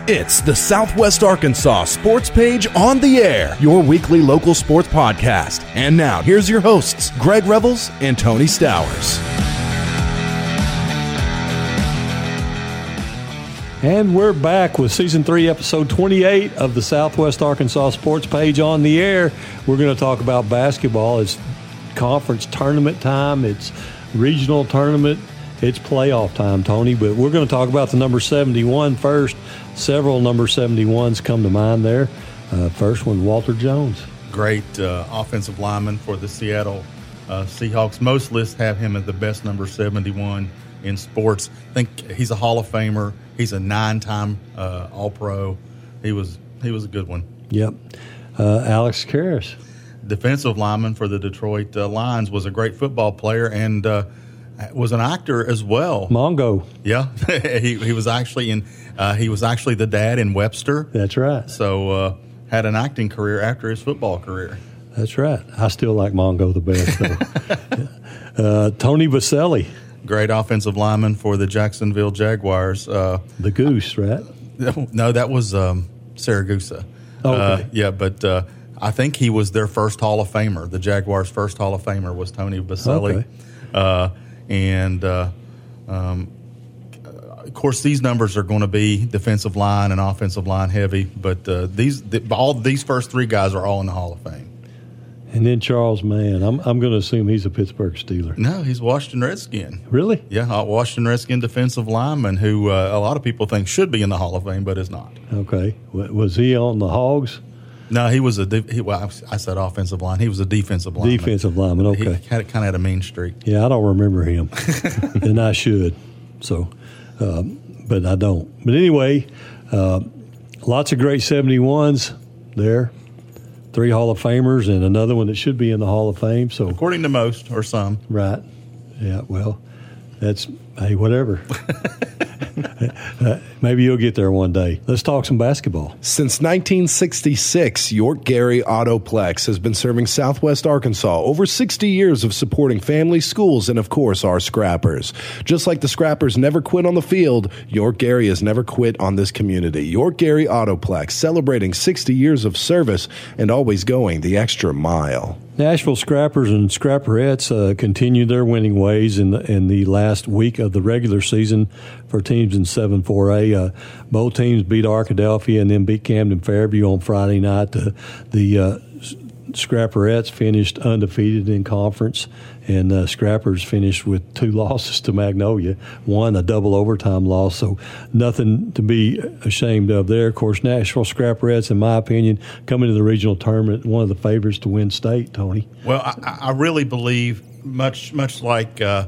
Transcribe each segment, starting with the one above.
It's the Southwest Arkansas Sports Page on the Air, your weekly local sports podcast. And now, here's your hosts, Greg Revels and Tony Stowers. And we're back with Season 3, Episode 28 of the Southwest Arkansas Sports Page on the Air. We're going to talk about basketball. It's conference tournament time. It's regional tournament. It's playoff time, Tony. But we're going to talk about the number 71 first. Several number 71s come to mind there. First one, Walter Jones. Great offensive lineman for the Seattle Seahawks. Most lists have him as the best number 71 in sports. I think he's a Hall of Famer. He's a 9-time All-Pro. He was a good one. Yep. Alex Karras. Defensive lineman for the Detroit Lions, was a great football player and was an actor as well. Mongo. Yeah, he was actually in. He was actually the dad in Webster. That's right. So had an acting career after his football career. That's right. I still like Mongo the best, though. Tony Vaselli. Great offensive lineman for the Jacksonville Jaguars. The Goose, right? No, that was Saragusa. Okay. Yeah, but I think he was their first Hall of Famer. The Jaguars' first Hall of Famer was Tony Vaselli. Okay. Of course, these numbers are going to be defensive line and offensive line heavy, but all these first three guys are all in the Hall of Fame. And then Charles Mann. I'm going to assume he's a Pittsburgh Steeler. No, he's Washington Redskin. Really? Yeah, Washington Redskin defensive lineman who a lot of people think should be in the Hall of Fame, but is not. Okay. Was he on the Hogs? No, he was I said offensive line. He was a defensive lineman. Defensive lineman, okay. He kind of had a mean streak. Yeah, I don't remember him, and I should. So, but I don't. But anyway, lots of great 71s there. 3 Hall of Famers and another one that should be in the Hall of Fame. So, according to most or some. Right. Yeah, well, that's, hey, whatever. Maybe you'll get there one day. Let's talk some basketball. Since 1966, York Gary Autoplex has been serving Southwest Arkansas. Over 60 years of supporting families, schools, and, of course, our Scrappers. Just like the Scrappers never quit on the field, York Gary has never quit on this community. York Gary Autoplex, celebrating 60 years of service and always going the extra mile. Nashville Scrappers and Scrapperettes continued their winning ways in the last week of the regular season for teams in 7-4A. Both teams beat Arkadelphia and then beat Camden Fairview on Friday night. The Scrapperettes finished undefeated in conference, and Scrappers finished with 2 losses to Magnolia, one a double overtime loss, so nothing to be ashamed of there. Of course, Nashville Scrapperettes, in my opinion, coming to the regional tournament, one of the favorites to win state, Tony. Well, I really believe, much like the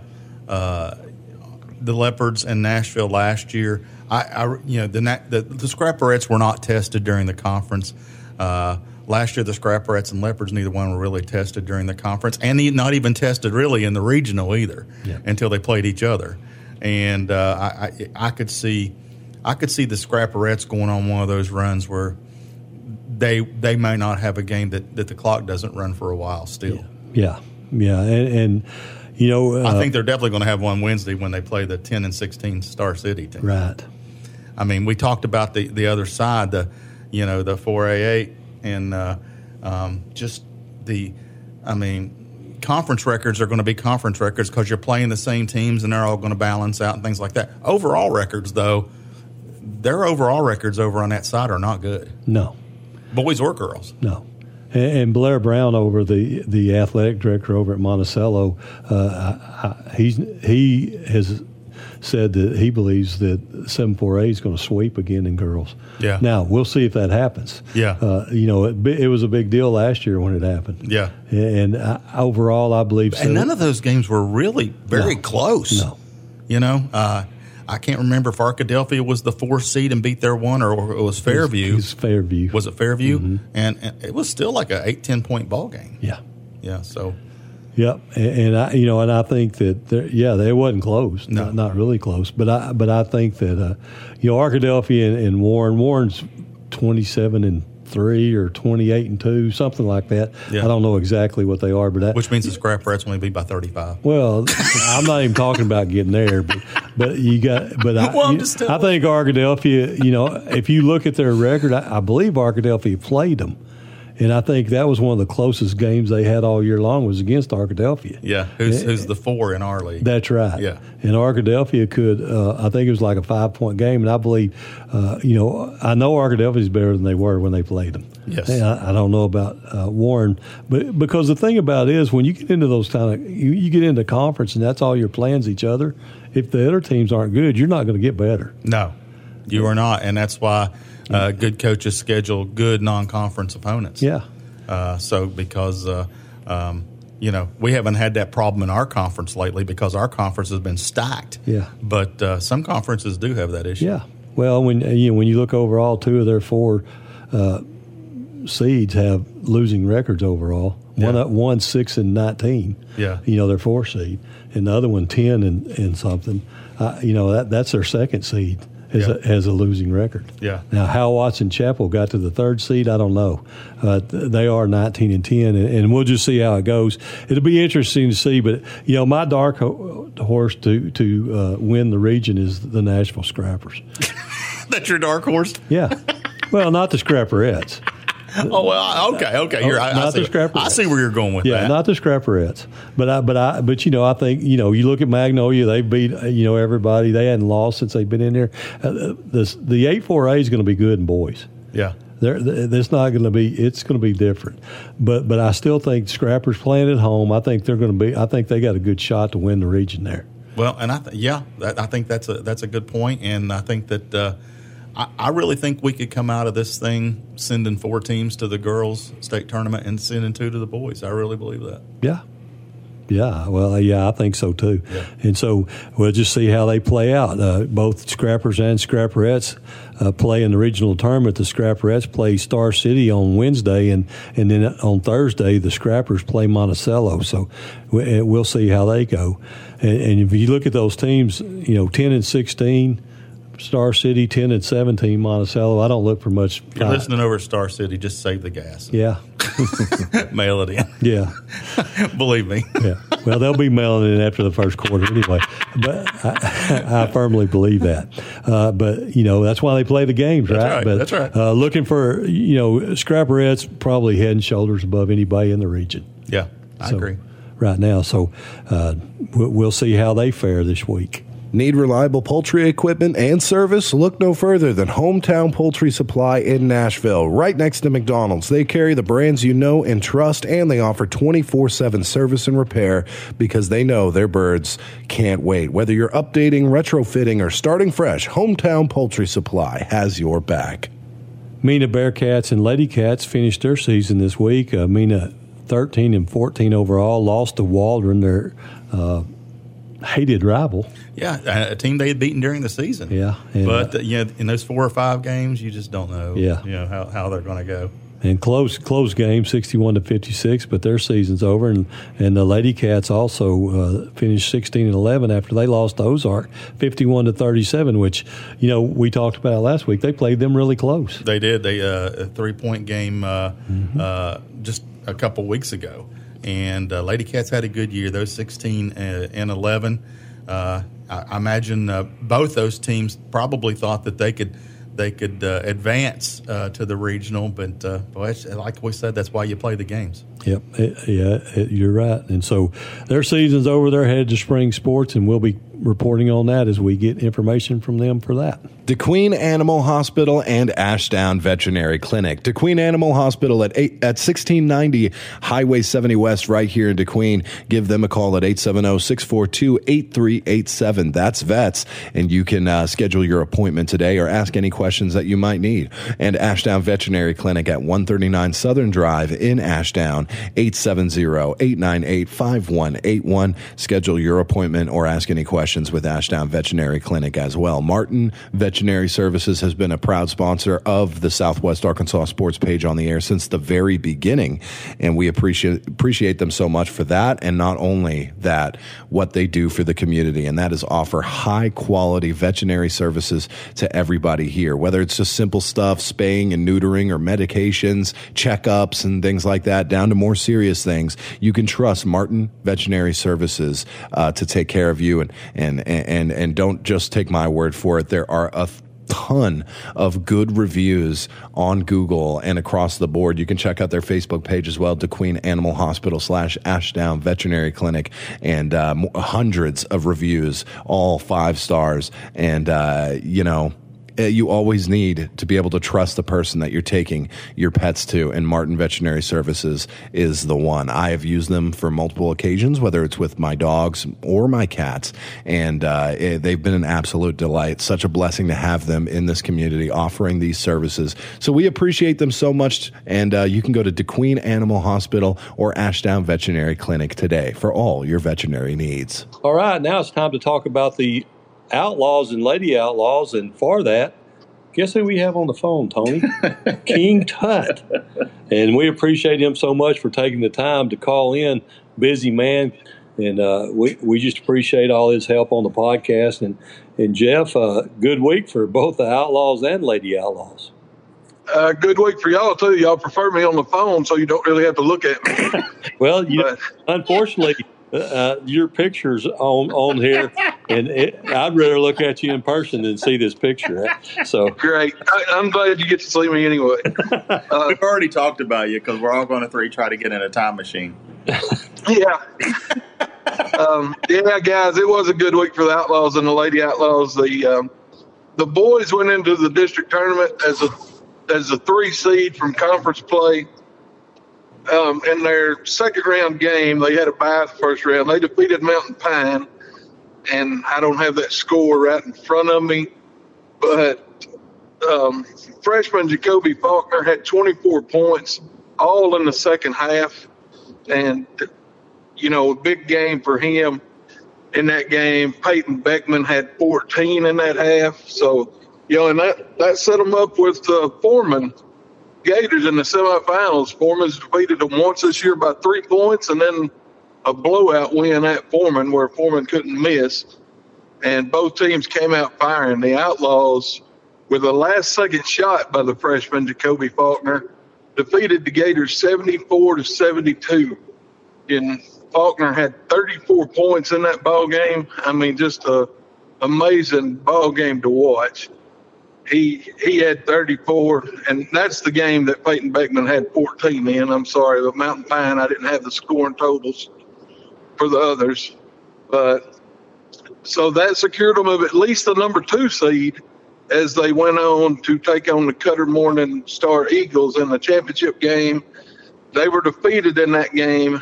Leopards and Nashville last year, the Scrapperettes were not tested during the conference. Last year, the Scrapperettes and Leopards, neither one were really tested during the conference, and not even tested really in the regional either until they played each other. And I could see the Scrapperettes going on one of those runs where they may not have a game that the clock doesn't run for a while still. Yeah, and you know, I think they're definitely going to have one Wednesday when they play the 10 and 16 Star City team. Right. I mean, we talked about the other side, the 4A8. And conference records are going to be conference records because you're playing the same teams and they're all going to balance out and things like that. Overall records, though, their overall records over on that side are not good. No. Boys or girls. No. And Blair Brown, over the athletic director over at Monticello, he has said that he believes that 7-4A is going to sweep again in girls. Yeah. Now, we'll see if that happens. Yeah. It was a big deal last year when it happened. Yeah. And overall, I believe so. And none of those games were really very close. No. I can't remember if Arkadelphia was the 4th seed and beat their one, or it was Fairview. It was Fairview. Was it Fairview? Mm-hmm. And it was still like a 8-10 point ball game. Yeah. Yeah. So. Yep, and I think that they wasn't close, no. not really close, but I think that Arkadelphia and Warren's 27-3 27-3 or 28-2, something like that. Yeah. I don't know exactly what they are, but which means the Scrapperettes only beat by 35. Well, I'm not even talking about getting there, but you got. But I think Arkadelphia. You know, if you look at their record, I believe Arkadelphia played them. And I think that was one of the closest games they had all year long was against Arkadelphia. Yeah, who's the 4 in our league. That's right. Yeah. And Arkadelphia could, I think it was like a 5-point game, and I believe, I know Arkadelphia is better than they were when they played them. Yes. And I don't know about Warren, but because the thing about it is when you get into those kind of, you get into conference and that's all your plans each other, if the other teams aren't good, you're not going to get better. No, you are not, and that's why good coaches schedule good non-conference opponents. Yeah. Because we haven't had that problem in our conference lately because our conference has been stacked. Yeah. But some conferences do have that issue. Yeah. Well, when you look overall, 2 of their 4 seeds have losing records overall. Yeah. One 6-19. Yeah. Their 4 seed, and the other one 10 and something. That's their 2nd seed. Has a losing record. Yeah. Now, how Watson Chapel got to the 3rd seed, I don't know. They are 19-10, and we'll just see how it goes. It'll be interesting to see. But my dark horse to win the region is the Nashville Scrappers. That's your dark horse? Yeah. Well, not the Scrapperettes. Oh, well, okay. I see where you're going with that. Yeah, not the Scrapperettes. But I think you look at Magnolia. They beat everybody. They hadn't lost since they've been in there. The 8-4A is going to be good in boys. Yeah, it's not going to be. It's going to be different. But I still think Scrappers playing at home. I think they're going to be. I think they got a good shot to win the region there. Well, and I think that's a good point, and I think that. I really think we could come out of this thing sending 4 teams to the girls' state tournament and sending 2 to the boys. I really believe that. Yeah. Yeah. Well, I think so too. Yeah. And so we'll just see how they play out. Both Scrappers and Scrapperettes play in the regional tournament. The Scrapperettes play Star City on Wednesday, and then on Thursday the Scrappers play Monticello. So we'll see how they go. And if you look at those teams, 10-16. Star City, 10-17, Monticello. I don't look for much. If you're listening over at Star City, just save the gas. Yeah. Mail it in. Yeah. Believe me. Yeah. Well, they'll be mailing it in after the first quarter anyway. But I firmly believe that. But, that's why they play the games, right? That's right. But, that's right. Looking for, Scrapperettes probably head and shoulders above anybody in the region. Yeah, I agree. Right now. So we'll see how they fare this week. Need reliable poultry equipment and service? Look no further than Hometown Poultry Supply in Nashville, right next to McDonald's. They carry the brands you know and trust, and they offer 24/7 service and repair because they know their birds can't wait. Whether you're updating, retrofitting, or starting fresh, Hometown Poultry Supply has your back. Mena Bearcats and Lady Cats finished their season this week. Mena 13-14 overall, lost to Waldron, their hated rival. Yeah, a team they had beaten during the season. Yeah. But in those 4 or 5 games, you just don't know how they're going to go. And close game, 61-56, but their season's over. And the Lady Cats also finished 16-11 after they lost to Ozark, 51-37, which, we talked about last week. They played them really close. They did. They a 3-point game just a couple weeks ago. And Lady Cats had a good year. Those 16-11. I imagine both those teams probably thought that they could advance to the regional, but like we said, that's why you play the games. Yep, you're right. And so their season's over. They're headed to spring sports, and we'll be reporting on that as we get information from them for that. DeQueen Animal Hospital and Ashdown Veterinary Clinic. DeQueen Animal Hospital at 1690 Highway 70 West right here in DeQueen. Give them a call at 870-642-8387. That's Vets, and you can schedule your appointment today or ask any questions that you might need. And Ashdown Veterinary Clinic at 139 Southern Drive in Ashdown. 870-898-5181. Schedule your appointment or ask any questions with Ashdown Veterinary Clinic as well. Martin Veterinary Services has been a proud sponsor of the Southwest Arkansas Sports Page on the Air since the very beginning, and we appreciate them so much for that, and not only that, what they do for the community, and that is offer high-quality veterinary services to everybody here, whether it's just simple stuff, spaying and neutering, or medications, checkups, and things like that, down to more serious things. You can trust Martin Veterinary Services to take care of you, and don't just take my word for it. There are a ton of good reviews on Google and across the board. You can check out their Facebook page as well, DeQueen Animal Hospital / Ashdown Veterinary Clinic, and hundreds of reviews, all 5 stars. And, you always need to be able to trust the person that you're taking your pets to, and Martin Veterinary Services is the one. I have used them for multiple occasions, whether it's with my dogs or my cats, and they've been an absolute delight. Such a blessing to have them in this community offering these services. So we appreciate them so much, and you can go to DeQueen Animal Hospital or Ashdown Veterinary Clinic today for all your veterinary needs. All right, now it's time to talk about the Outlaws and Lady Outlaws, and for that, guess who we have on the phone, Tony? King Tut. And we appreciate him so much for taking the time to call in. Busy man, and we just appreciate all his help on the podcast. And Jeff, good week for both the Outlaws and Lady Outlaws. Good week for y'all too. Y'all prefer me on the phone, so you don't really have to look at me. Well, unfortunately, your picture's on here, and I'd rather look at you in person than see this picture. So great. I'm glad you get to see me anyway. We've already talked about you because we're all going to try to get in a time machine. Yeah. Yeah, guys, it was a good week for the Outlaws and the Lady Outlaws. The boys went into the district tournament as a 3 seed from conference play. In their second round game, they had a bye the first round. They defeated Mountain Pine, and I don't have that score right in front of me, but freshman Jacoby Faulkner had 24 points, all in the second half, and, a big game for him in that game. Peyton Beckman had 14 in that half, so, and that set them up with Foreman Gators in the semifinals. Foreman's defeated them once this year by 3 points, and then a blowout win at Foreman where Foreman couldn't miss. And both teams came out firing. The Outlaws, with a last-second shot by the freshman Jacoby Faulkner, defeated the Gators 74-72. And Faulkner had 34 points in that ball game. I mean, just a amazing ball game to watch. He had 34, and that's the game that Peyton Beckman had 14 in. I'm sorry, but Mountain Pine, I didn't have the scoring totals for the others. But so that secured them of at least the number 2 seed as they went on to take on the Cutter Morning Star Eagles in the championship game. They were defeated in that game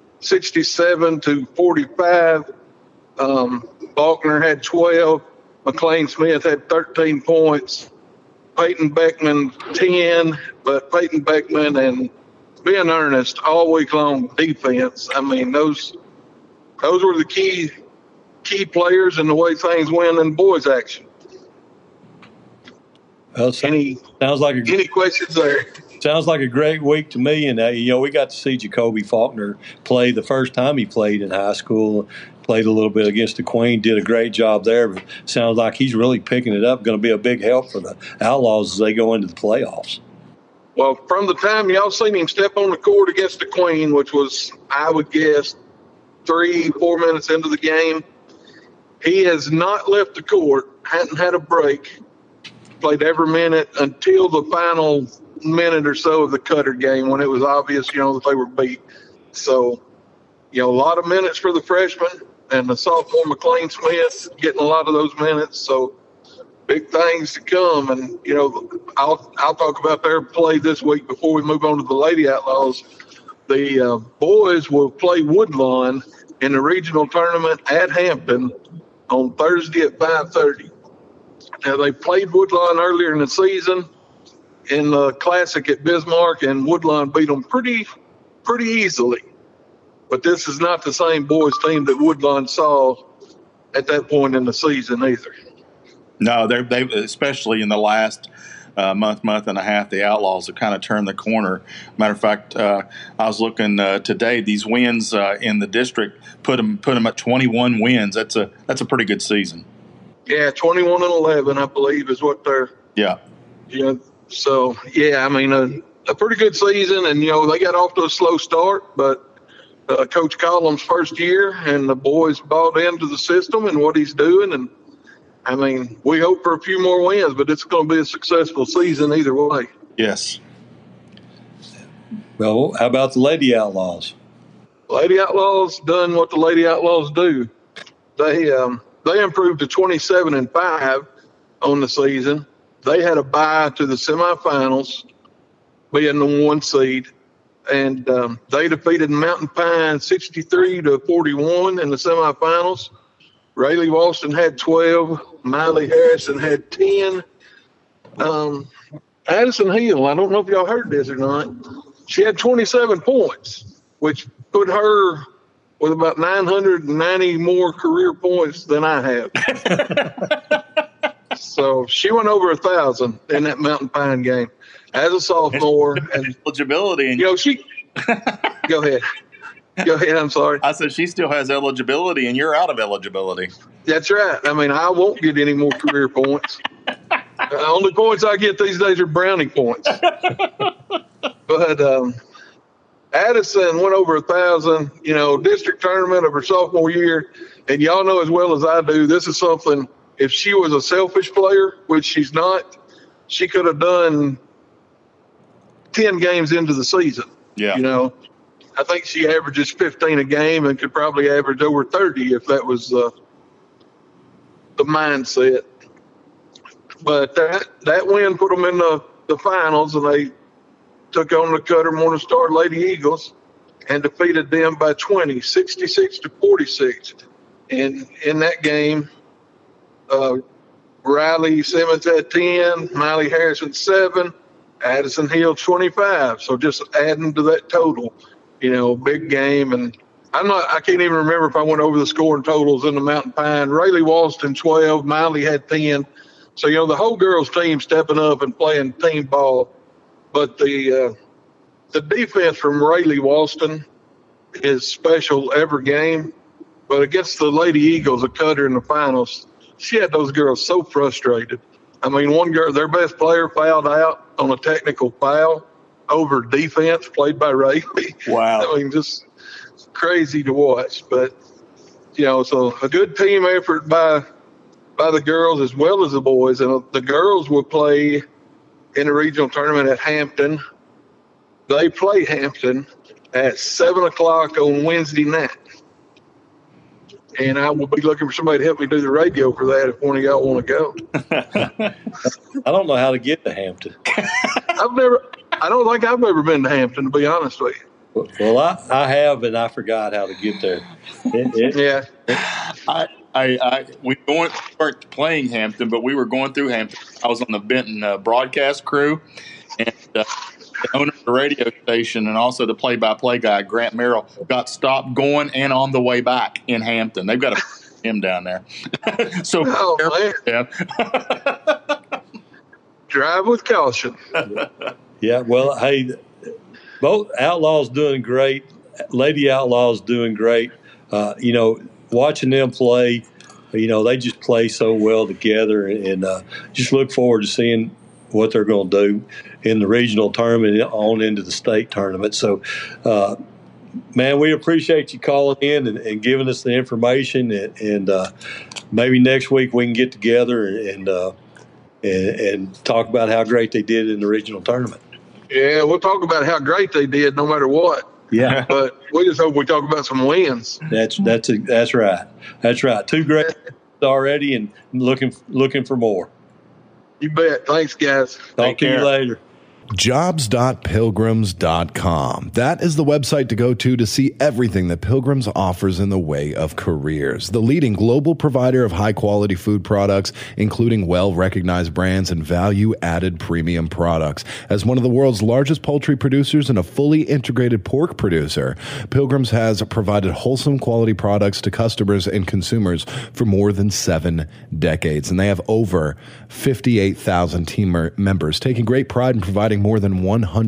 67-45. Faulkner had 12. McLean Smith had 13 points. Peyton Beckman 10, but Peyton Beckman and Ben Ernest all week long defense. I mean, those were the key players in the way things went in boys action. Well, any questions there? Sounds like a great week to me. And, we got to see Jacoby Faulkner play the first time he played in high school. Played a little bit against the Queen, did a great job there. But sounds like he's really picking it up, going to be a big help for the Outlaws as they go into the playoffs. Well, from the time y'all seen him step on the court against the Queen, which was, I would guess, 3-4 minutes into the game, he has not left the court, hadn't had a break, played every minute until the final minute or so of the Cutter game when it was obvious, that they were beat. So, a lot of minutes for the freshman and the sophomore McLean Smith getting a lot of those minutes. So big things to come. And, I'll talk about their play this week before we move on to the Lady Outlaws. The boys will play Woodlawn in the regional tournament at Hampton on Thursday at 5:30. Now, they played Woodlawn earlier in the season in the Classic at Bismarck, and Woodlawn beat them pretty pretty easily. But this is not the same boys team that Woodlawn saw at that point in the season either. No, they especially in the last month and a half, the Outlaws have kind of turned the corner. Matter of fact, I was looking today; these wins in the district put them at 21 wins. That's a pretty good season. Yeah, 21-11, I believe, is what they're. Yeah. So yeah, I mean a pretty good season, and they got off to a slow start, but Coach Collins' first year, and the boys bought into the system and what he's doing, and I mean, we hope for a few more wins, but it's going to be a successful season either way. Yes. Well, how about the Lady Outlaws? Lady Outlaws done what the Lady Outlaws do. They improved to 27-5 on the season. They had a bye to the semifinals, being the 1 seed, and they defeated Mountain Pine 63-41 in the semifinals. Rayleigh Walston had 12. Miley Harrison had 10. Addison Hill, I don't know if y'all heard this or not, she had 27 points, which put her with about 990 more career points than I have. So she went over 1,000 in that Mountain Pine game as a sophomore. And eligibility. And she go ahead. Go ahead. I'm sorry. I said she still has eligibility, and you're out of eligibility. That's right. I mean, I won't get any more career points. The only points I get these days are brownie points. But Addison went over 1,000, district tournament of her sophomore year. And y'all know as well as I do, this is something, if she was a selfish player, which she's not, she could have done 10 games into the season. Yeah. I think she averages 15 a game and could probably average over 30 if that was the mindset. But that win put them in the finals, and they took on the Cutter Morningstar Lady Eagles and defeated them by 20, 66-46. And in that game, Riley Simmons had 10, Miley Harrison 7, Addison Hill 25. So just adding to that total, big game. And I can't even remember if I went over the scoring totals in the Mountain Pine. Rayleigh Walston 12, Miley had 10. So, the whole girls team stepping up and playing team ball. But the defense from Rayleigh Walston is special every game. But against the Lady Eagles, a Cutter in the finals, she had those girls so frustrated. I mean, one girl, their best player, fouled out on a technical foul over defense played by Rayleigh. Wow. I mean, just crazy to watch. But, so a good team effort by the girls as well as the boys. And the girls will play in the regional tournament at Hampton. They play Hampton at 7 o'clock on Wednesday night. And I will be looking for somebody to help me do the radio for that if one of y'all want to go. I don't know how to get to Hampton. I don't think I've ever been to Hampton, to be honest with you. Well, I have, and I forgot how to get there. Yeah. We weren't playing Hampton, but we were going through Hampton. I was on the Benton broadcast crew, and the owner of the radio station and also the play-by-play guy, Grant Merrill, got stopped going and on the way back in Hampton. They've got him down there. So, drive with caution. Yeah, well, hey, both Outlaws doing great. Lady Outlaws doing great. Watching them play, they just play so well together, and just look forward to seeing what they're going to do in the regional tournament on into the state tournament. So, man, we appreciate you calling in and giving us the information, and maybe next week we can get together and talk about how great they did in the regional tournament. Yeah, we'll talk about how great they did no matter what. Yeah, but we just hope we talk about some wins. That's right. That's right. 2 great already, and looking for more. You bet. Thanks, guys. Talk to you later. Jobs.pilgrims.com. That is the website to go to see everything that Pilgrims offers in the way of careers. The leading global provider of high-quality food products, including well-recognized brands and value-added premium products. As one of the world's largest poultry producers and a fully integrated pork producer, Pilgrims has provided wholesome quality products to customers and consumers for more than 7 decades. And they have over 58,000 team members, taking great pride in providing more than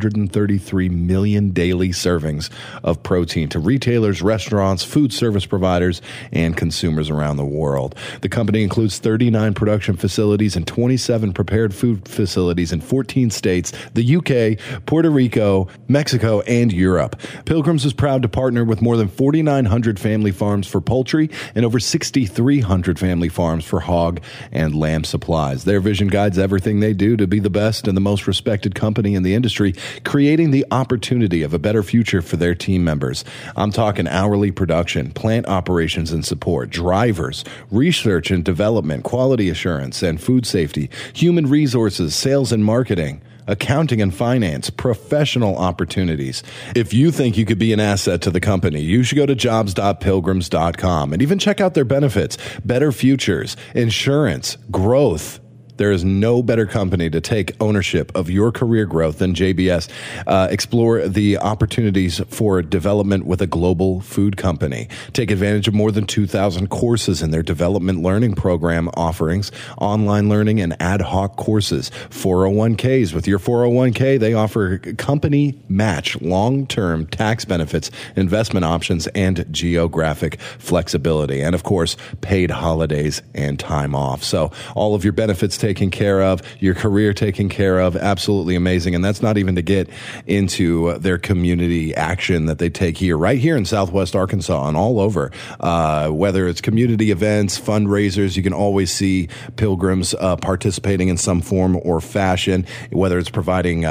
133 million daily servings of protein to retailers, restaurants, food service providers, and consumers around the world. The company includes 39 production facilities and 27 prepared food facilities in 14 states, the UK, Puerto Rico, Mexico, and Europe. Pilgrims is proud to partner with more than 4,900 family farms for poultry and over 6,300 family farms for hog and lamb supplies. Their vision guides everything they do to be the best and the most respected company in the industry, creating the opportunity of a better future for their team members. I'm talking hourly production, plant operations and support, drivers, research and development, quality assurance and food safety, human resources, sales and marketing, accounting and finance, professional opportunities. If you think you could be an asset to the company, you should go to jobs.pilgrims.com and even check out their benefits, better futures, insurance, growth. There is no better company to take ownership of your career growth than JBS. Explore the opportunities for development with a global food company. Take advantage of more than 2,000 courses in their development learning program offerings, online learning, and ad hoc courses. 401ks. With your 401k, they offer company match, long-term tax benefits, investment options, and geographic flexibility. And, of course, paid holidays and time off. So all of your benefits taken care of, your career taken care of, absolutely amazing. And that's not even to get into their community action that they take here, right here in Southwest Arkansas and all over. Whether it's community events, fundraisers, you can always see Pilgrims participating in some form or fashion, whether it's providing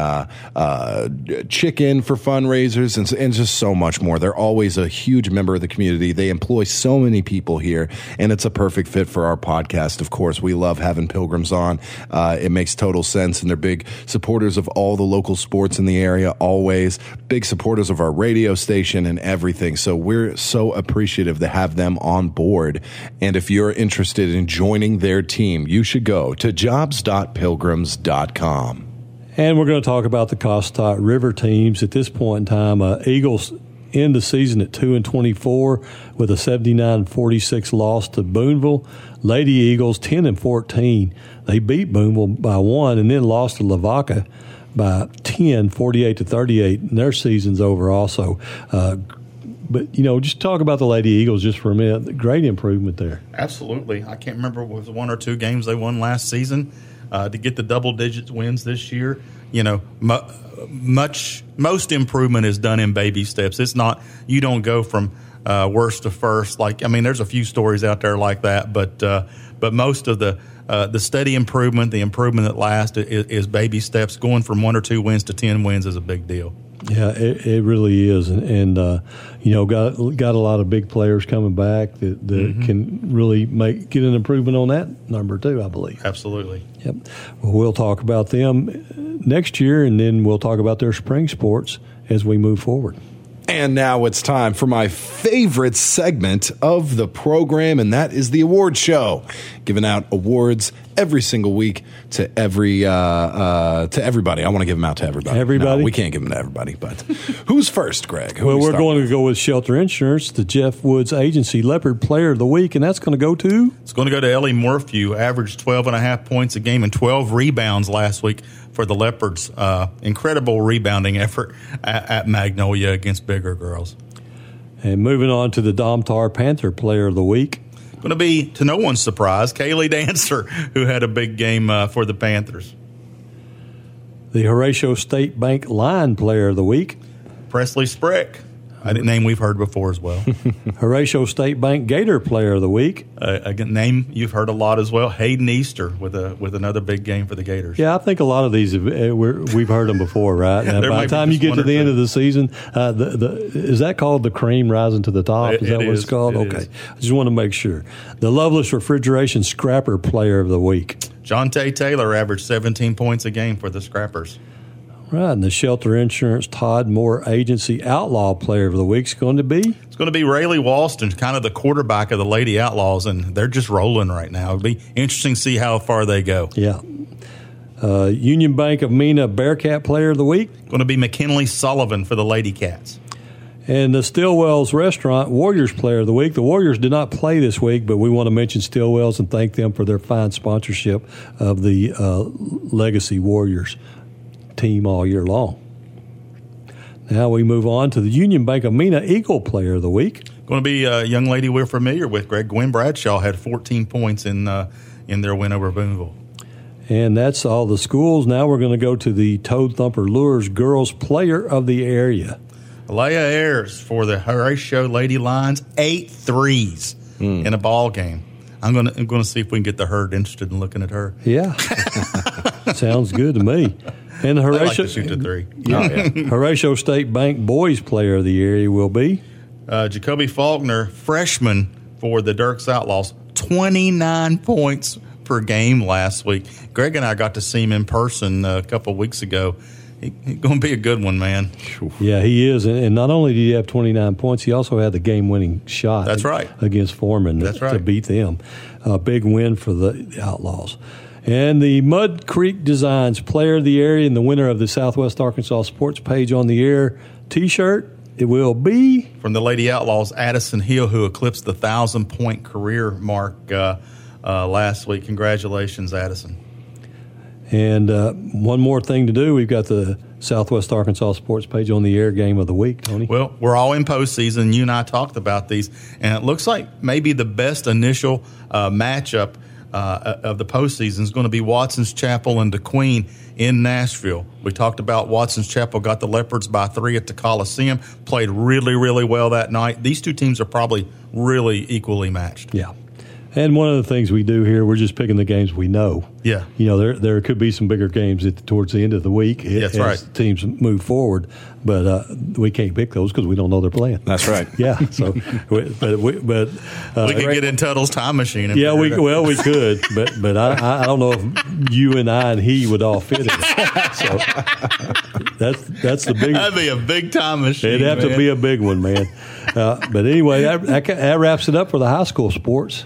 chicken for fundraisers and just so much more. They're always a huge member of the community. They employ so many people here, and it's a perfect fit for our podcast. Of course, we love having Pilgrims on. It makes total sense, and they're big supporters of all the local sports in the area, always big supporters of our radio station and everything. So we're so appreciative to have them on board. And if you're interested in joining their team, you should go to jobs.pilgrims.com. And we're going to talk about the Cossatot River teams. At this point in time, Eagles end the season at 2-24 with a 79-46 loss to Boonville. Lady Eagles 10-14. They beat Boonville by 1 and then lost to Lavaca by 10, 48-38. And their season's over also. But, just talk about the Lady Eagles just for a minute. Great improvement there. Absolutely. I can't remember, it was 1 or 2 games they won last season. To get the double-digit wins this year, most improvement is done in baby steps. It's not, you don't go from worst to first. There's a few stories out there like that, but most of the steady improvement, the improvement that lasts, is baby steps. Going from 1 or 2 wins to 10 wins is a big deal. Yeah, it really is, and got a lot of big players coming back that can really get an improvement on that number too, I believe. Absolutely. Yep. Well, we'll talk about them next year, and then we'll talk about their spring sports as we move forward. And now it's time for my favorite segment of the program, and that is the award show. Giving out awards every single week to everybody. I want to give them out to everybody. Everybody? No, we can't give them to everybody, but who's first, Greg? We're going to go with Shelter Insurance, the Jeff Woods Agency Leopard Player of the Week, and that's going to go to? It's going to go to Ellie Morphew, averaged 12.5 points a game and 12 rebounds last week for the Leopards. Incredible rebounding effort at Magnolia against bigger girls. And moving on to the Domtar Panther Player of the Week. Going to be, to no one's surprise, Kaylee Dancer, who had a big game for the Panthers. The Horatio State Bank Line Player of the Week. Presley Spreck, a name we've heard before as well. Horatio State Bank Gator Player of the Week. A name you've heard a lot as well. Hayden Easter with another big game for the Gators. Yeah, I think a lot of these we've heard them before, right? By the time you get to the end of the season, is that called the cream rising to the top? Is that what it's called? Okay, I just want to make sure. The Loveless Refrigeration Scrapper Player of the Week. Jonte Taylor averaged 17 points a game for the Scrappers. Right, and the Shelter Insurance Todd Moore Agency Outlaw Player of the Week is going to be? It's going to be Rayleigh Walston, kind of the quarterback of the Lady Outlaws, and they're just rolling right now. It'll be interesting to see how far they go. Yeah. Union Bank of Mena Bearcat Player of the Week? Going to be McKinley Sullivan for the Lady Cats. And the Stillwell's Restaurant Warriors Player of the Week. The Warriors did not play this week, but we want to mention Stillwell's and thank them for their fine sponsorship of the Legacy Warriors team all year long. Now we move on to the Union Bank of Mena Eagle Player of the Week. Going to be a young lady we're familiar with, Greg. Gwen Bradshaw had 14 points in their win over Boonville. And that's all the schools. Now we're going to go to the Toad Thumper Lures Girls Player of the Area. Alea Ayers for the Horatio Lady Lions, 8 threes in a ball game. I'm going to see if we can get the herd interested in looking at her. Yeah. Sounds good to me. And the Horatio, like to shoot the three. Horatio State Bank Boys Player of the Area will be Jacoby Faulkner, freshman for the Dirks Outlaws, 29 points per game last week. Greg and I got to see him in person a couple of weeks ago. He's going to be a good one, man. Yeah, he is. And not only did he have 29 points, he also had the game-winning shot. That's right. Against Foreman to beat them. A big win for the Outlaws. And the Mud Creek Designs Player of the Area and the winner of the Southwest Arkansas Sports Page on the Air T-shirt, it will be from the Lady Outlaws, Addison Hill, who eclipsed the 1,000-point career mark last week. Congratulations, Addison. And one more thing to do. We've got the Southwest Arkansas Sports Page on the Air game of the week, Tony. Well, we're all in postseason. You and I talked about these, and it looks like maybe the best initial matchup of the postseason is going to be Watson's Chapel and DeQueen in Nashville. We talked about Watson's Chapel got the Leopards by 3 at the Coliseum, played really, really well that night. These two teams are probably really equally matched. Yeah. And one of the things we do here, we're just picking the games we know. Yeah. You know, there could be some bigger games towards the end of the week as teams move forward, but we can't pick those because we don't know they're playing. That's right. Yeah. So, we could get in Tuttle's time machine. Yeah, we could, but I don't know if you and I and he would all fit in it. So that's the big. That'd be a big time machine. It'd have to be a big one, man. But anyway, that wraps it up for the high school sports.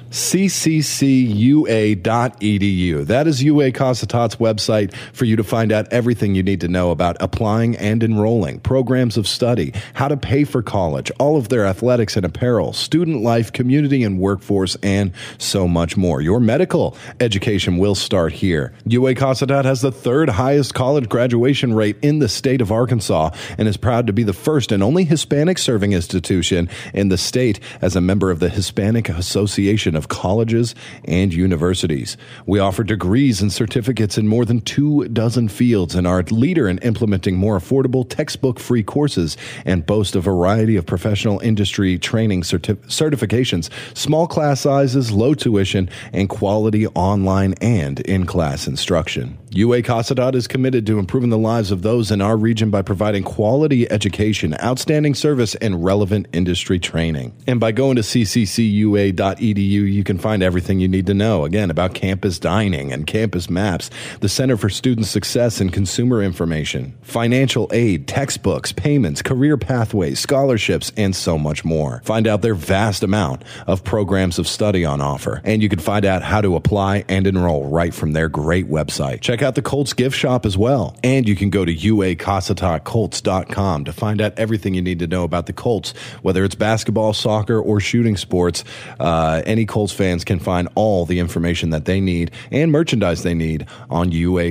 cccua.edu. That is UA Cossatat's website for you to find out everything you need to know about applying and enrolling, programs of study, how to pay for college, all of their athletics and apparel, student life, community and workforce, and so much more. Your medical education will start here. UA Cossatat has the 3rd highest college graduation rate in the state of Arkansas and is proud to be the first and only Hispanic serving institution in the state as a member of the Hispanic Association of Colleges and Universities. We offer degrees and certificates in more than 24 fields and are a leader in implementing more affordable textbook-free courses and boast a variety of professional industry training certifications, small class sizes, low tuition, and quality online and in-class instruction. UA Cossatat is committed to improving the lives of those in our region by providing quality education, outstanding service, and relevant industry training. And by going to cccua.edu, you can find everything you need to know, again, about campus dining and campus maps, the Center for Student Success and Consumer Information, financial aid, textbooks, payments, career pathways, scholarships, and so much more. Find out their vast amount of programs of study on offer, and you can find out how to apply and enroll right from their great website. Check out the Colts gift shop as well, and you can go to uacossatatcolts.com to find out everything you need to know about the Colts, whether it's basketball, soccer, or shooting sports. Any Colts fans can find all the information that they need and merchandise they need on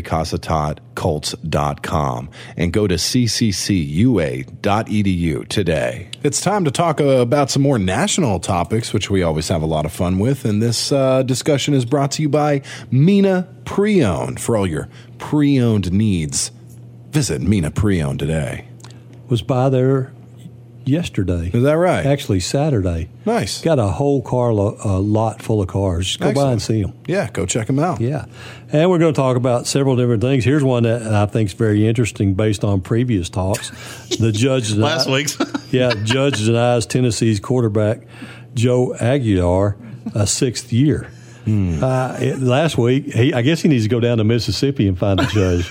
uacossatatcolts.com, and go to cccua.edu today. It's time to talk about some more national topics, which we always have a lot of fun with, and this discussion is brought to you by Mena Pre-Owned. For all your pre-owned needs, visit Mena Pre-Owned today. Was by there yesterday. Is that right? Actually, Saturday. Nice. Got a whole lot full of cars. Just go by and see them. Yeah, go check them out. Yeah. And we're going to talk about several different things. Here's one that I think is very interesting based on previous talks. The judge last week's. Judge denies Tennessee's quarterback Joe Aguilar a 6th year. Last week, I guess he needs to go down to Mississippi and find a judge.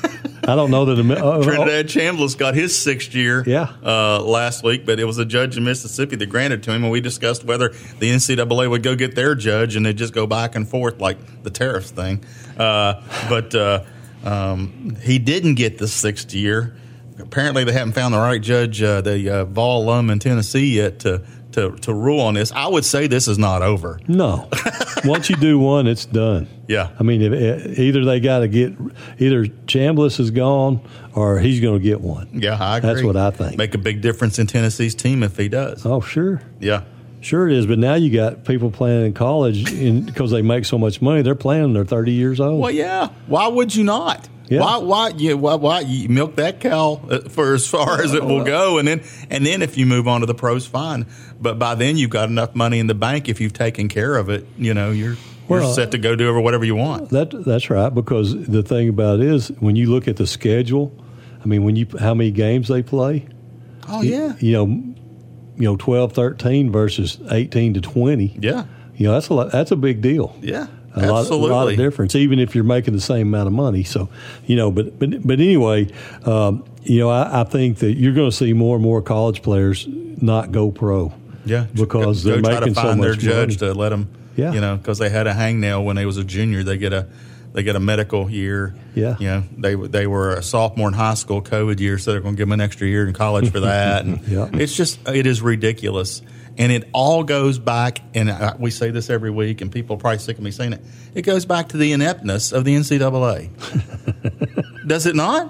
I don't know that Trinidad Chambliss got his 6th year last week, but it was a judge in Mississippi that granted to him, and we discussed whether the NCAA would go get their judge and they'd just go back and forth like the tariffs thing. But he didn't get the 6th year. Apparently, they haven't found the right judge, the Vol alum in Tennessee, yet to rule on this. I would say this is not over. No. Once you do one, it's done. Yeah. I mean, either they got to get – either Chambliss is gone or he's going to get one. Yeah, I agree. That's what I think. Make a big difference in Tennessee's team if he does. Oh, sure. Yeah. Sure it is, but now you got people playing in college because they make so much money. They're playing when they're 30 years old. Well, yeah. Why would you not? Yeah. Why you milk that cow for as far as it will go, and then if you move on to the pros, fine. But by then you've got enough money in the bank. If you've taken care of it, you're set to go do whatever you want. That's right. Because the thing about it is, when you look at the schedule, I mean, how many games they play? Oh yeah. 12, 13 versus 18 to 20. Yeah. That's a lot. That's a big deal. Yeah. A lot of difference, even if you're making the same amount of money. So, but anyway, I think that you're going to see more and more college players not go pro. Yeah, because they're making so much money. Try to find their judge to let them. Yeah, because they had a hangnail when they was a junior. They get a medical year. Yeah, they were a sophomore in high school, COVID year, so they're going to give them an extra year in college for that. And it is ridiculous. And it all goes back, and we say this every week, and people are probably sick of me saying it. It goes back to the ineptness of the NCAA. Does it not?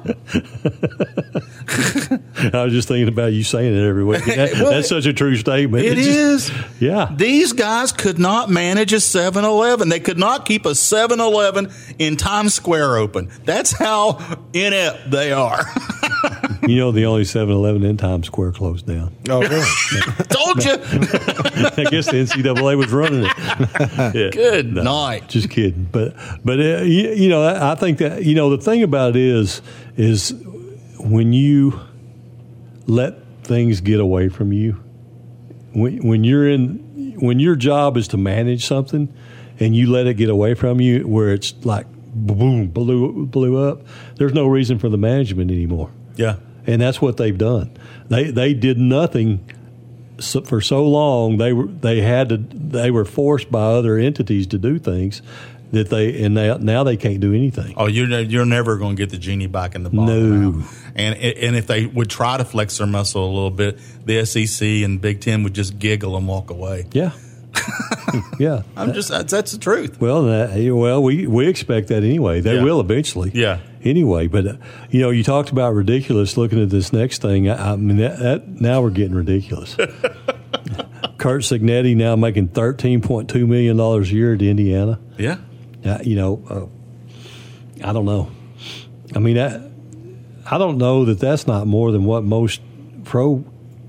I was just thinking about you saying it every week. That's such a true statement. It is. Yeah. These guys could not manage a 7-Eleven. They could not keep a 7-Eleven in Times Square open. That's how inept they are. The only 7-Eleven in Times Square closed down. Oh, really? Told you. I guess the NCAA was running it. Yeah. Good night. Just kidding. But I think that, the thing about it is when you let things get away from you, when your job is to manage something and you let it get away from you where it's like boom, blew up, there's no reason for the management anymore. Yeah. And that's what they've done. They did nothing for so long. They were forced by other entities to do things that now they can't do anything. Oh, you're never going to get the genie back in the bottle. No. And if they would try to flex their muscle a little bit, the SEC and Big Ten would just giggle and walk away. Yeah. Yeah. That's the truth. Well, we expect that anyway. They will eventually. Yeah. Anyway, but you talked about ridiculous. Looking at this next thing, I mean that now we're getting ridiculous. Curt Cignetti now making $13.2 million a year at Indiana. Yeah. I don't know. I mean, I don't know that that's not more than what most pro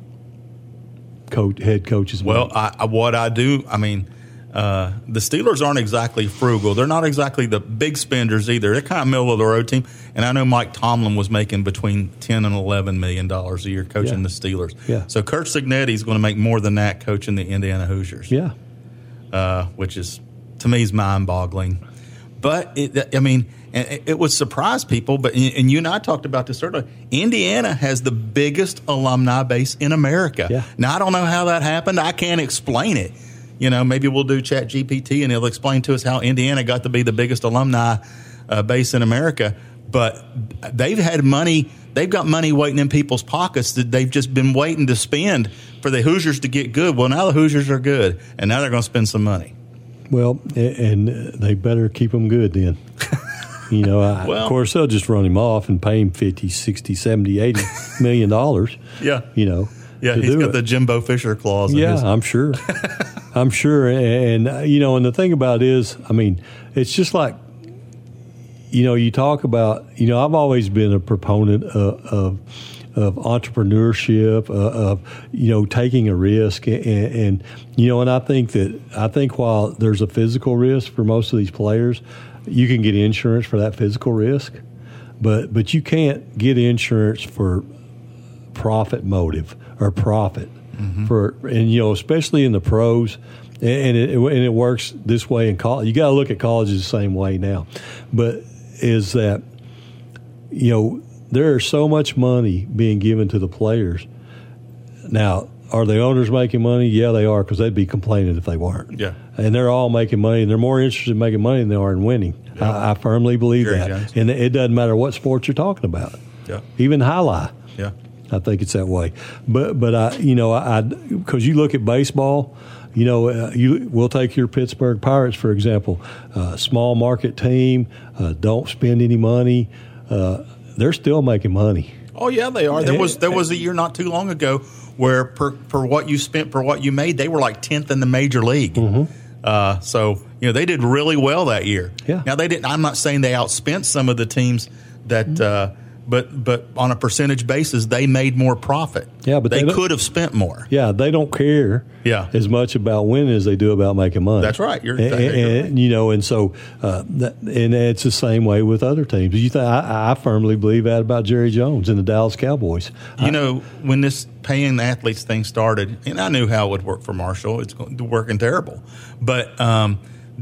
head coaches make. Well, the Steelers aren't exactly frugal. They're not exactly the big spenders either. They're kind of middle of the road team. And I know Mike Tomlin was making between $10 and $11 million a year coaching the Steelers. Yeah. So Curt Cignetti is going to make more than that coaching the Indiana Hoosiers. Yeah. Which is, to me, is mind-boggling. But it would surprise people. But and you and I talked about this earlier. Indiana has the biggest alumni base in America. Yeah. Now I don't know how that happened. I can't explain it. Maybe we'll do ChatGPT and it'll explain to us how Indiana got to be the biggest alumni base in America. But they've had money. They've got money waiting in people's pockets that they've just been waiting to spend for the Hoosiers to get good. Well, now the Hoosiers are good, and now they're going to spend some money. Well, and they better keep them good then. Of course, they'll just run him off and pay him $50, $60, $70, $80 million. Yeah. Yeah, he's got the Jimbo Fisher clause. Yeah, I'm sure. I'm sure. And, and the thing about it is, it's just like, you talk about, I've always been a proponent of entrepreneurship, of taking a risk, and I think while there's a physical risk for most of these players, you can get insurance for that physical risk, but you can't get insurance for profit motive or profit especially in the pros, and it works this way in college. You got to look at colleges the same way now, but is that there's so much money being given to the players. Now, are the owners making money? Yeah, they are, because they'd be complaining if they weren't. Yeah. And they're all making money, and they're more interested in making money than they are in winning. Yeah. I firmly believe Jerry that. Jones. And it doesn't matter what sport you're talking about. Yeah. Even highlight. Yeah. I think it's that way. But because you look at baseball, we'll take your Pittsburgh Pirates, for example, small market team, don't spend any money. They're still making money. Oh yeah, they are. There was a year not too long ago where for what you spent for what you made, they were like 10th in the major league. Mm-hmm. So they did really well that year. Yeah. Now they didn't. I'm not saying they outspent some of the teams that. But on a percentage basis, they made more profit. Yeah, but they could have spent more. Yeah, they don't care as much about winning as they do about making money. That's right. You're right. And so and it's the same way with other teams. I firmly believe that about Jerry Jones and the Dallas Cowboys. When this paying the athletes thing started, and I knew how it would work for Marshall. It's working terrible. But I'm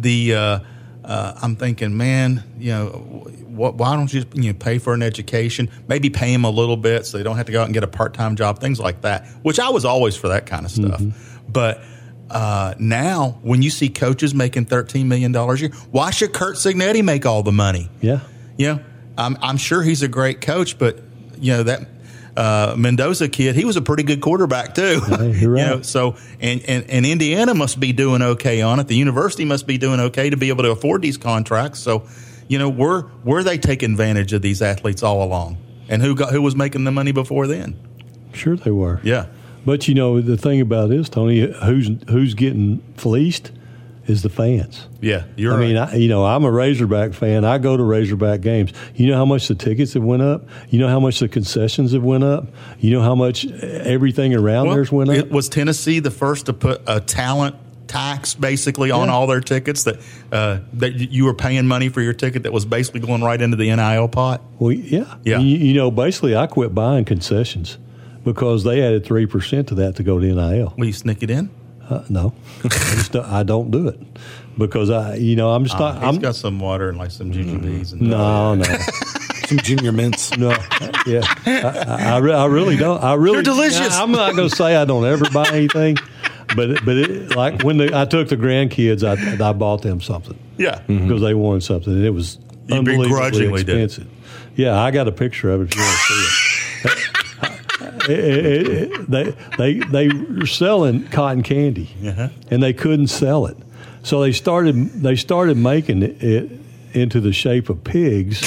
thinking, man, why don't you pay for an education? Maybe pay them a little bit so they don't have to go out and get a part-time job, things like that, which I was always for that kind of stuff. Mm-hmm. But now when you see coaches making $13 million a year, why should Curt Cignetti make all the money? Yeah. I'm sure he's a great coach, but, that Mendoza kid, he was a pretty good quarterback too. Yeah, you're right. So and Indiana must be doing okay on it. The university must be doing okay to be able to afford these contracts. So, were they taking advantage of these athletes all along? And who was making the money before then? Sure they were. Yeah. But the thing about it is, Tony, who's getting fleeced is the fans. Yeah, you're right. I mean, I'm a Razorback fan. I go to Razorback games. You know how much the tickets have went up? You know how much the concessions have went up? You know how much everything around theirs went up? Was Tennessee the first to put a talent tax basically on all their tickets that you were paying money for your ticket that was basically going right into the NIL pot? Well, yeah. Basically I quit buying concessions because they added 3% to that to go to NIL. Will you sneak it in? No, I don't do it because I'm just not. He's got some water and like some jujubes. No. Some Junior Mints. No, yeah, I really don't. They're delicious. I'm not going to say I don't ever buy anything, but like when I took the grandkids, I bought them something. Yeah, because they wanted something, and it was unbelievably expensive. Yeah, I got a picture of it if you want to see it. They were selling cotton candy, and they couldn't sell it, so they started making it into the shape of pigs,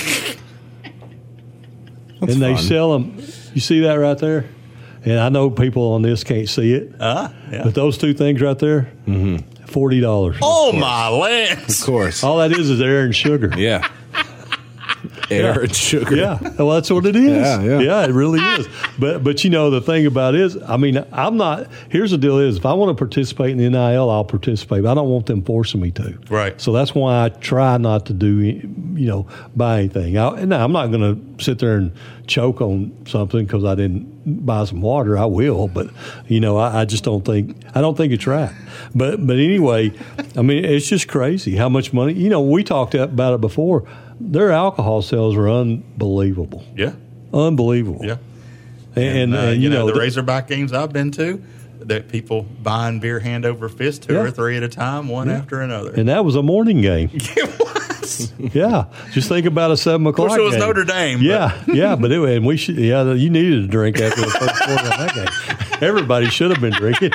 and they sell them. You see that right there? And I know people on this can't see it, but those two things right there, $40. Oh my lands! Of course, all that is air and sugar. Yeah. Air and sugar. Yeah, well, that's what it is. Yeah, it really is. But the thing about it is, I'm not. Here's the deal: is if I want to participate in the NIL, I'll participate. But I don't want them forcing me to. Right. So that's why I try not to do, buy anything. I'm not going to sit there and choke on something because I didn't buy some water. I will, but I just don't think it's right. But anyway, it's just crazy how much money. We talked about it before. Their alcohol sales are unbelievable. Yeah. Unbelievable. Yeah. And the Razorback games I've been to, that people buying beer hand over fist, two or three at a time, one after another. And that was a morning game. It was. Yeah. Just think about a 7 o'clock Of course, it was game. Notre Dame. But we should. Yeah, you needed a drink after the first quarter of that game. Everybody should have been drinking.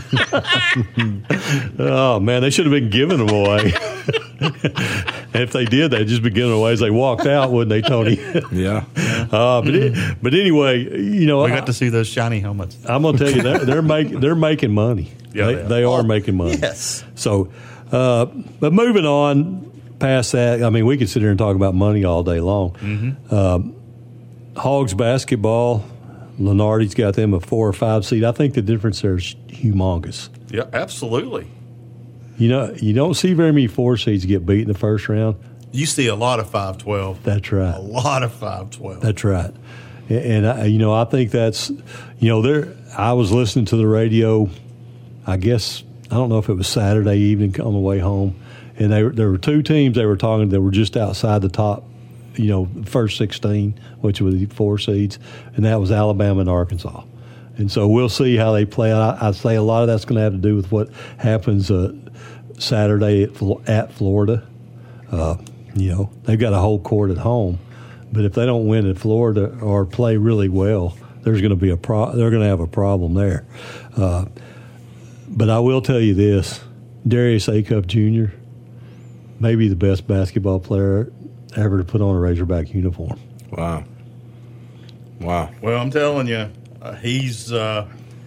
Oh man, they should have been giving them away. And if they did, they'd just be giving away as they walked out, wouldn't they, Tony? Yeah. But anyway, we got to see those shiny helmets. I'm going to tell you, they're making money. Yeah, they are making money. Yes. So, but moving on past that, we could sit here and talk about money all day long. Mm-hmm. Hogs basketball, Lenardi's got them a 4 or 5 seed. I think the difference there is humongous. Yeah, absolutely. You don't see very many 4 seeds get beat in the first round. You see a lot of 5-12. That's right. A lot of 5-12. That's right. And I think that's, I was listening to the radio, I guess, I don't know if it was Saturday evening on the way home, and there were 2 teams they were talking that were just outside the top first 16, which were the 4 seeds, and that was Alabama and Arkansas. And so we'll see how they play. I'd say a lot of that's going to have to do with what happens Saturday at Florida. They've got a whole court at home, but if they don't win at Florida or play really well, there's going to be they're going to have a problem there. But I will tell you this: Darius Acuff Jr. may be the best basketball player ever to put on a Razorback uniform. Wow. Well, I'm telling you, he's the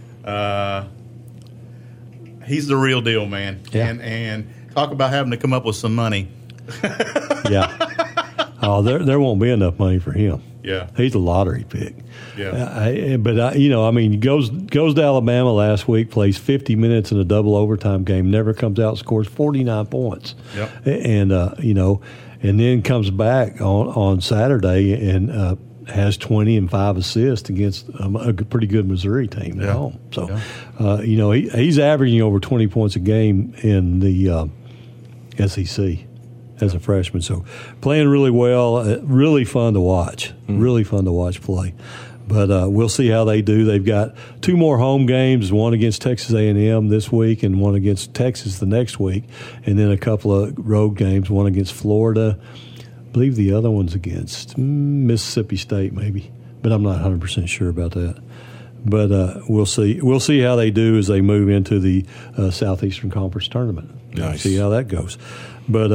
real deal, man. Yeah. And talk about having to come up with some money. Yeah. Oh, there won't be enough money for him. Yeah. He's a lottery pick. Yeah. Goes to Alabama last week, plays 50 minutes in a double overtime game, never comes out, scores 49 points. Yep. And then comes back on Saturday and has 20 and 5 assists against a pretty good Missouri team at home. So, he's averaging over 20 points a game in the SEC as a freshman. So, playing really well, really fun to watch. Really fun to watch play. But we'll see how they do. They've got 2 more home games, one against Texas A&M this week and one against Texas the next week, and then a couple of road games, one against Florida. I believe the other one's against Mississippi State maybe, but I'm not 100% sure about that. But we'll see. We'll see how they do as they move into the Southeastern Conference tournament. Nice. See how that goes. But,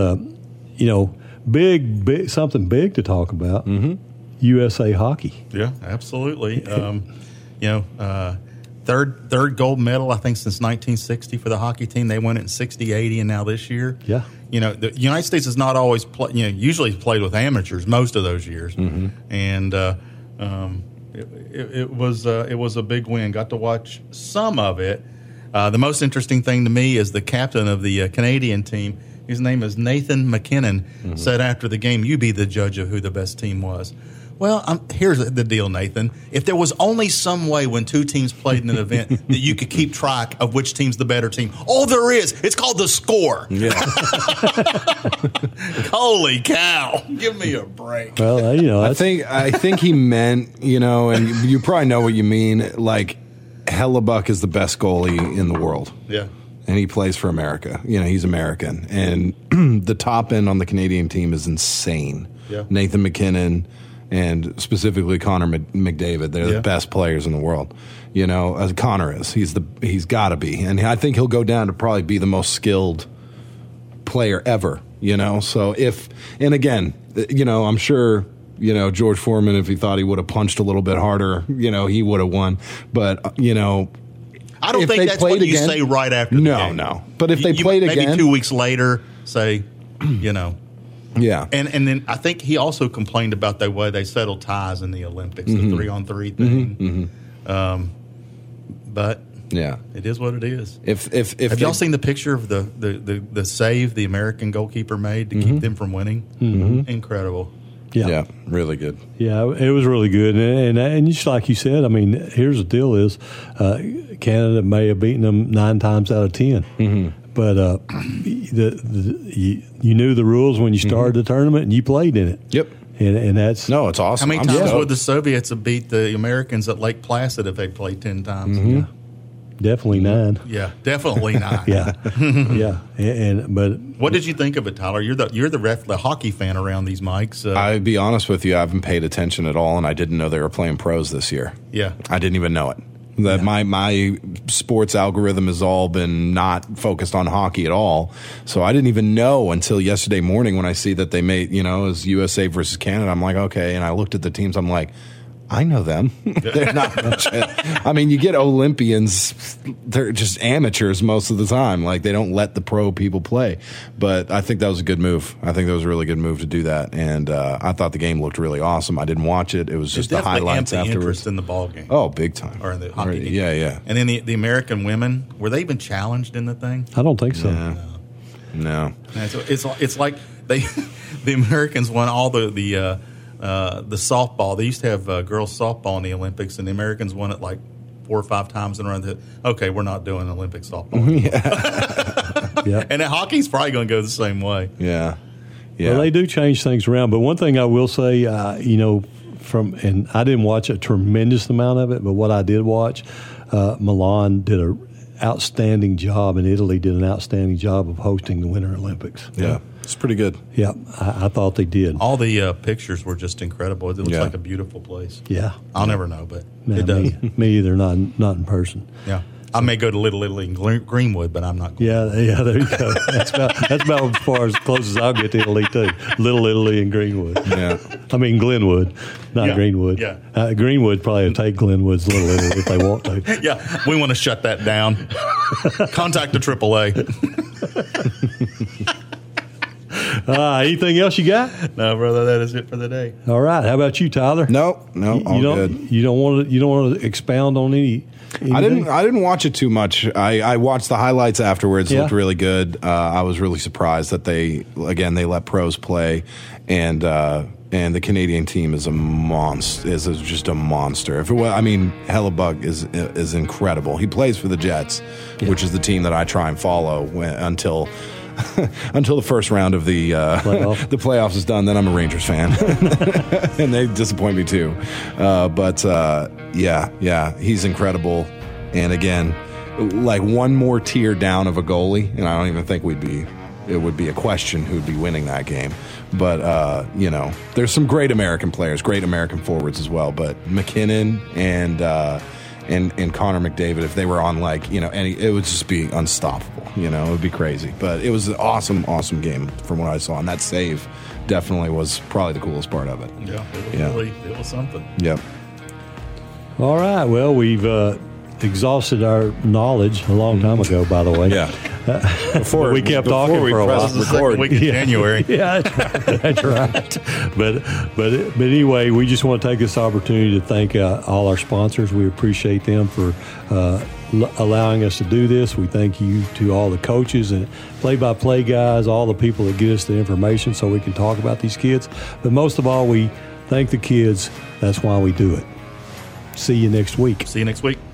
big something big to talk about. Mm-hmm. USA Hockey. Yeah, absolutely. Third gold medal, I think, since 1960 for the hockey team. They won it in 60, 80, and now this year. Yeah. The United States has not always usually played with amateurs most of those years. Mm-hmm. And it was a big win. Got to watch some of it. The most interesting thing to me is the captain of the Canadian team. His name is Nathan McKinnon. Mm-hmm. Said after the game, "You be the judge of who the best team was." Well, here's the deal, Nathan. If there was only some way when 2 teams played in an event that you could keep track of which team's the better team, all there is, it's called the score. Yeah. Holy cow. Give me a break. Well, I think he meant, and you probably know what you mean, like Hellebuck is the best goalie in the world. Yeah. And he plays for America. He's American. And the top end on the Canadian team is insane. Yeah. Nathan McKinnon and specifically Connor McDavid. They're the best players in the world. As Connor is. He's got to be. And I think he'll go down to probably be the most skilled player ever, So and again, I'm sure, George Foreman, if he thought he would have punched a little bit harder, he would have won. But, I don't think that's what you say right after the game. No. But if they played maybe again. Maybe 2 weeks later, say, Yeah. And then I think he also complained about the way they settled ties in the Olympics, the 3-on-3 thing. Mm-hmm. But yeah, it is what it is. If Have y'all seen the picture of the save the American goalkeeper made to keep them from winning? Mm-hmm. Incredible. Yeah, really good. Yeah, it was really good, and just like you said, I mean, here's the deal: is Canada may have beaten them 9 times out of 10, but you knew the rules when you started the tournament, and you played in it. Yep. And that's it's awesome. How many times would the Soviets have beat the Americans at Lake Placid if they played 10 times? Mm-hmm. Yeah. Definitely 9. Yeah, definitely 9. Yeah, yeah. But what did you think of it, Tyler? You're the hockey fan around these mics. I'd be honest with you, I haven't paid attention at all, and I didn't know they were playing pros this year. Yeah, I didn't even know it. That my sports algorithm has all been not focused on hockey at all, so I didn't even know until yesterday morning when I see that they made it was USA versus Canada. I'm like, okay, and I looked at the teams. I'm like, I know them. They're not. I mean, you get Olympians; they're just amateurs most of the time. Like they don't let the pro people play. But I think that was a good move. I think that was a really good move to do that. And I thought the game looked really awesome. I didn't watch it. It was just the highlights afterwards. Interest in the ball game. Oh, big time. Or in the hockey game. Yeah. And then the American women, were they even challenged in the thing? I don't think so. No. It's like the Americans won all the softball. They used to have girls softball in the Olympics, and the Americans won it like 4 or 5 times in a row. Okay, we're not doing Olympic softball. Yeah. And hockey's probably going to go the same way. Yeah. Yeah. Well, they do change things around. But one thing I will say, and I didn't watch a tremendous amount of it, but what I did watch, Milan did an outstanding job, and Italy did an outstanding job of hosting the Winter Olympics. Yeah. It's pretty good. Yeah, I thought they did. All the pictures were just incredible. It looks Yeah. like a beautiful place. Yeah. I'll never know, but No, it does. Me either, not in person. Yeah. I may go to Little Italy in Greenwood, but I'm not going. Yeah, there you go. That's about as far as close as I'll get to Italy, too. Little Italy and Greenwood. Yeah. I mean, Glenwood, not Yeah, Greenwood. yeah. Greenwood probably will take Glenwood's Little Italy if they want to. Yeah, we want to shut that down. Contact the AAA. Anything else you got? No, brother, that is it for the day. All right. How about you, Tyler? No, all good. You don't want to expound on anything? I didn't watch it too much. I watched the highlights afterwards. Yeah. Looked really good. I was really surprised that they let pros play, and the Canadian team is a monster. Is just a monster. Hellebuck is incredible. He plays for the Jets, which is the team that I try and follow until the first round of the the playoffs is done. Then I'm a Rangers fan, and they disappoint me too. Yeah, he's incredible. And again, like one more tier down of a goalie, and I don't even think it would be a question who'd be winning that game. But there's some great American players, great American forwards as well. But McKinnon and Connor McDavid, if they were on it would just be unstoppable. It would be crazy. But it was an awesome game from what I saw, and that save definitely was probably the coolest part of it. Yeah, it was something. Yep. All right. Well, we've exhausted our knowledge a long time ago, by the way. Yeah. Before we kept talking for a while. This is the second week of January. Yeah, that's right. But anyway, we just want to take this opportunity to thank all our sponsors. We appreciate them for allowing us to do this. We thank you to all the coaches and play-by-play guys, all the people that get us the information so we can talk about these kids. But most of all, we thank the kids. That's why we do it. See you next week. See you next week.